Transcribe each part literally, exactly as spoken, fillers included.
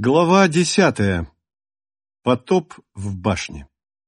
Глава десятая. Потоп в башне.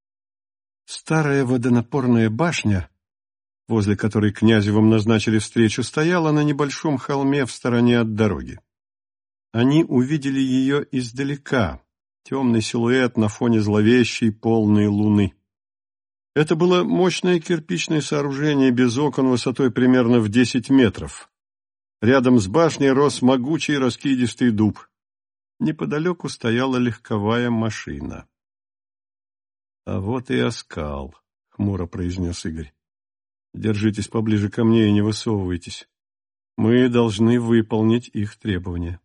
Старая водонапорная башня, возле которой Князевым назначили встречу, стояла на небольшом холме в стороне от дороги. Они увидели ее издалека, темный силуэт на фоне зловещей полной луны. Это было мощное кирпичное сооружение без окон высотой примерно в десять метров. Рядом с башней рос могучий раскидистый дуб. Неподалеку стояла легковая машина. — А вот и оскал, — хмуро произнес Игорь. — Держитесь поближе ко мне и не высовывайтесь. Мы должны выполнить их требования.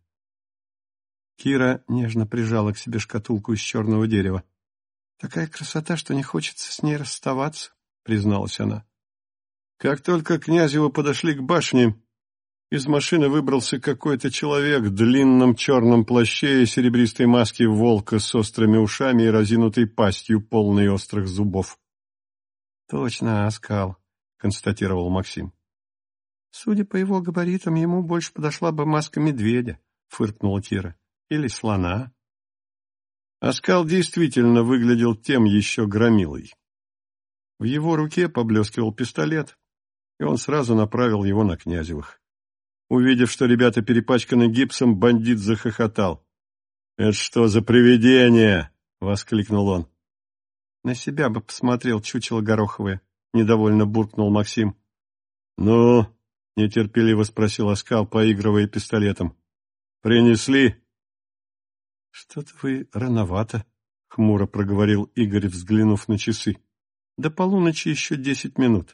Кира нежно прижала к себе шкатулку из черного дерева. — Такая красота, что не хочется с ней расставаться, — призналась она. Как только Князевы подошли к башне, из машины выбрался какой-то человек в длинном черном плаще и серебристой маске волка с острыми ушами и разинутой пастью, полной острых зубов. — Точно, оскал, — констатировал Максим. — Судя по его габаритам, ему больше подошла бы маска медведя, — фыркнула Кира. — Или слона. Оскал действительно выглядел тем еще громилой. В его руке поблескивал пистолет, и он сразу направил его на Князевых. Увидев, что ребята перепачканы гипсом, бандит захохотал. — Это что за привидение? — воскликнул он. — На себя бы посмотрел, чучело гороховое, — недовольно буркнул Максим. — Ну, — нетерпеливо спросил Оскал, поигрывая пистолетом. — Принесли? — Что-то вы рановато, — хмуро проговорил Игорь, взглянув на часы. — До полуночи еще десять минут.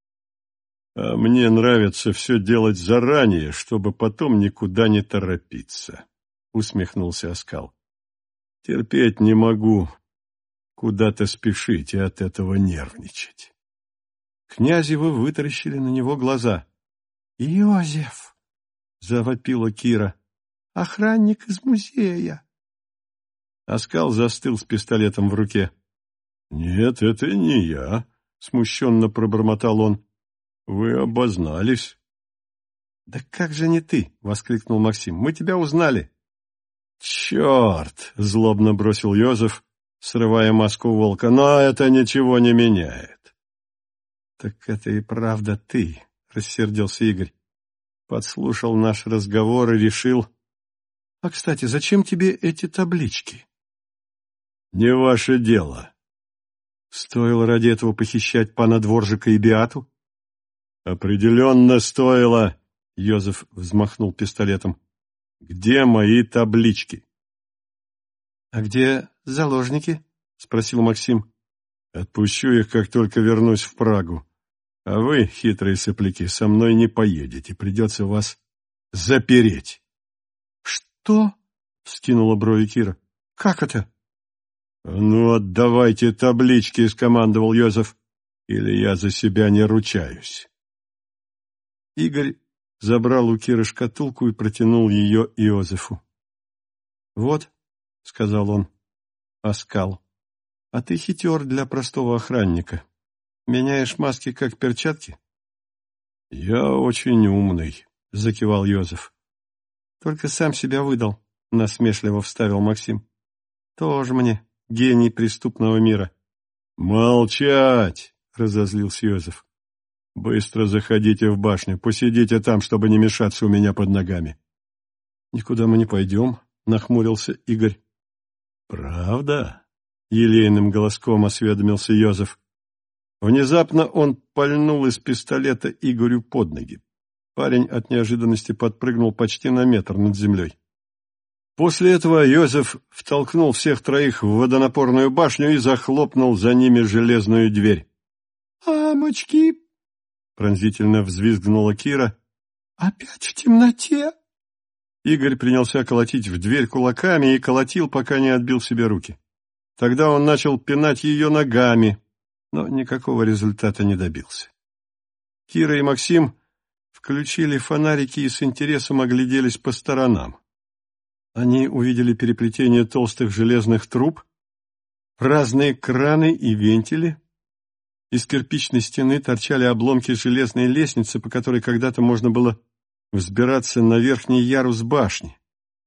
— А мне нравится все делать заранее, чтобы потом никуда не торопиться, — усмехнулся Оскал. — Терпеть не могу куда-то спешить и от этого нервничать. Князевы вытаращили на него глаза. — Иозеф! — завопила Кира. — Охранник из музея! Оскал застыл с пистолетом в руке. — Нет, это не я, — смущенно пробормотал он. — Вы обознались. — Да как же не ты? — воскликнул Максим. — Мы тебя узнали. — Черт! — злобно бросил Йозеф, срывая маску волка. — Но это ничего не меняет. — Так это и правда ты, — рассердился Игорь. Подслушал наш разговор и решил... — А, кстати, зачем тебе эти таблички? — Не ваше дело. — Стоило ради этого похищать пана Дворжика и Беату? — Определенно стоило, — Йозеф взмахнул пистолетом. — Где мои таблички? — А где заложники? — спросил Максим. — Отпущу их, как только вернусь в Прагу. А вы, хитрые сопляки, со мной не поедете, придется вас запереть. — Что? — вскинула брови Кира. — Как это? — Ну, отдавайте таблички, — скомандовал Йозеф, — или я за себя не ручаюсь. Игорь забрал у Киры шкатулку и протянул ее Иозефу. — Вот, — сказал он, — Оскал, а ты хитер для простого охранника. Меняешь маски, как перчатки? — Я очень умный, — закивал Йозеф. — Только сам себя выдал, — насмешливо вставил Максим. — Тоже мне гений преступного мира. — Молчать! — разозлился Йозеф. — Быстро заходите в башню, посидите там, чтобы не мешаться у меня под ногами. — Никуда мы не пойдем, — нахмурился Игорь. — Правда? — елейным голоском осведомился Йозеф. Внезапно он пальнул из пистолета Игорю под ноги. Парень от неожиданности подпрыгнул почти на метр над землей. После этого Йозеф втолкнул всех троих в водонапорную башню и захлопнул за ними железную дверь. «Мамочки!» — пронзительно взвизгнула Кира. «Опять в темноте?» Игорь принялся колотить в дверь кулаками и колотил, пока не отбил себе руки. Тогда он начал пинать ее ногами, но никакого результата не добился. Кира и Максим включили фонарики и с интересом огляделись по сторонам. Они увидели переплетение толстых железных труб, разные краны и вентили. Из кирпичной стены торчали обломки железной лестницы, по которой когда-то можно было взбираться на верхний ярус башни.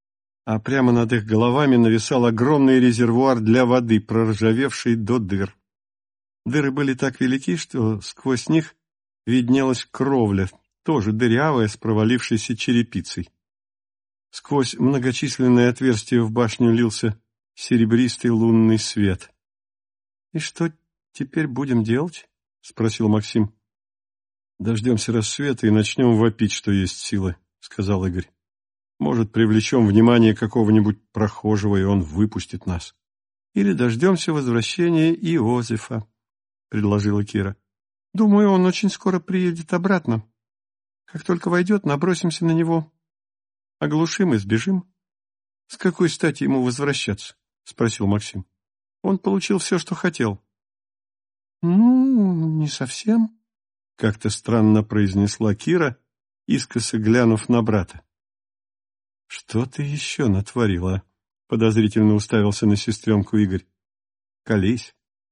а прямо над их головами нависал огромный резервуар для воды, проржавевший до дыр. Дыры были так велики, что сквозь них виднелась кровля, тоже дырявая, с провалившейся черепицей. Сквозь многочисленные отверстия в башню лился серебристый лунный свет. — И что теперь будем делать? — спросил Максим. — Дождемся рассвета и начнем вопить, что есть силы, — сказал Игорь. — Может, привлечем внимание какого-нибудь прохожего, и он выпустит нас. — Или дождемся возвращения Иозефа, — предложила Кира. — Думаю, он очень скоро приедет обратно. Как только войдет, набросимся на него, оглушим и сбежим. — С какой стати ему возвращаться? — спросил Максим. — Он получил все, что хотел. — Ну, не совсем, — как-то странно произнесла Кира, искоса глянув на брата. — Что ты еще натворила? — подозрительно уставился на сестренку Игорь. — Колись.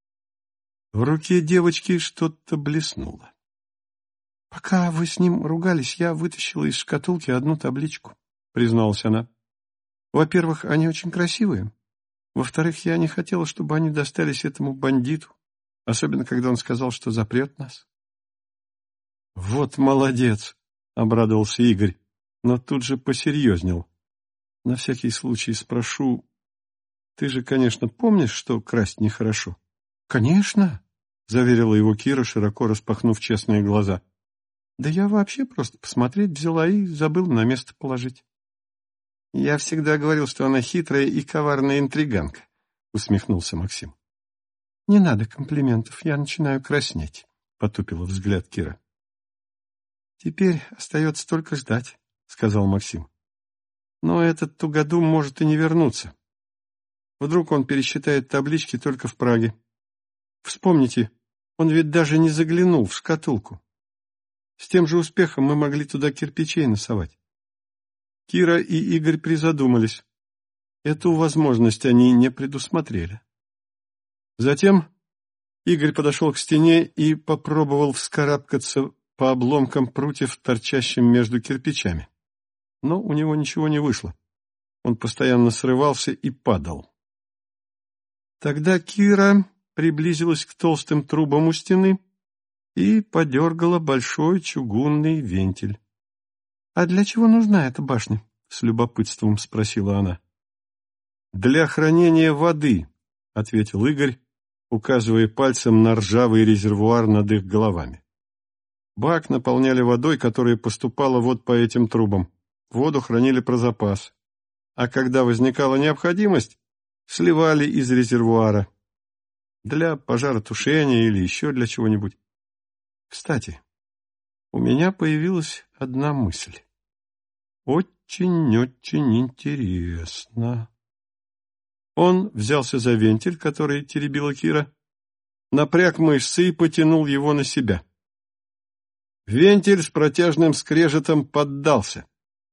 В руке девочки что-то блеснуло. — Пока вы с ним ругались, я вытащила из шкатулки одну табличку, — призналась она. — Во-первых, они очень красивые. Во-вторых, я не хотела, чтобы они достались этому бандиту, особенно когда он сказал, что запрет нас. — Вот молодец, — обрадовался Игорь, но тут же посерьезнел. — На всякий случай спрошу, ты же, конечно, помнишь, что красть нехорошо? — Конечно, — заверила его Кира, широко распахнув честные глаза. — Да я вообще просто посмотреть взяла и забыла на место положить. — Я всегда говорил, что она хитрая и коварная интриганка, — усмехнулся Максим. — Не надо комплиментов, я начинаю краснеть, — потупила взгляд Кира. — Теперь остается только ждать, — сказал Максим. — Но этот тугодум может и не вернуться. Вдруг он пересчитает таблички только в Праге. Вспомните, он ведь даже не заглянул в шкатулку. С тем же успехом мы могли туда кирпичей насовать. Кира и Игорь призадумались. Эту возможность они не предусмотрели. Затем Игорь подошел к стене и попробовал вскарабкаться по обломкам прутьев, торчащим между кирпичами. Но у него ничего не вышло. Он постоянно срывался и падал. Тогда Кира приблизилась к толстым трубам у стены и подергала большой чугунный вентиль. — А для чего нужна эта башня? — с любопытством спросила она. — Для хранения воды, — ответил Игорь, указывая пальцем на ржавый резервуар над их головами. Бак наполняли водой, которая поступала вот по этим трубам. Воду хранили про запас. А когда возникала необходимость, сливали из резервуара. Для пожаротушения или еще для чего-нибудь. Кстати, у меня появилась одна мысль. Очень-очень интересно. Он взялся за вентиль, который теребила Кира, напряг мышцы и потянул его на себя. Вентиль с протяжным скрежетом поддался.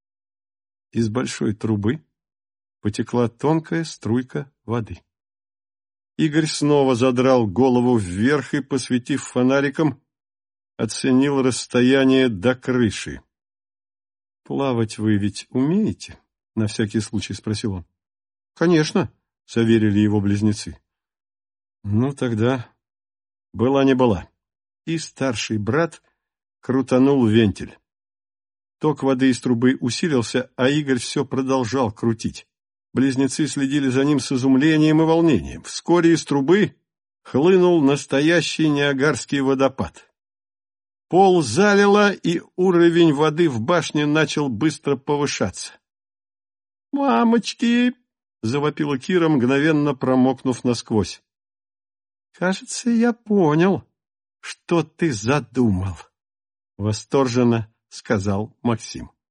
Из большой трубы потекла тонкая струйка воды. Игорь снова задрал голову вверх и, посветив фонариком, оценил расстояние до крыши. — Плавать вы ведь умеете? — на всякий случай спросил он. — Конечно, — заверили его близнецы. — Ну, тогда была не была. И старший брат крутанул вентиль. Ток воды из трубы усилился, а Игорь все продолжал крутить. Близнецы следили за ним с изумлением и волнением. Вскоре из трубы хлынул настоящий Ниагарский водопад. Пол залило, и уровень воды в башне начал быстро повышаться. «Мамочки!» — завопила Кира, мгновенно промокнув насквозь. «Кажется, я понял, что ты задумал», — восторженно сказал Максим.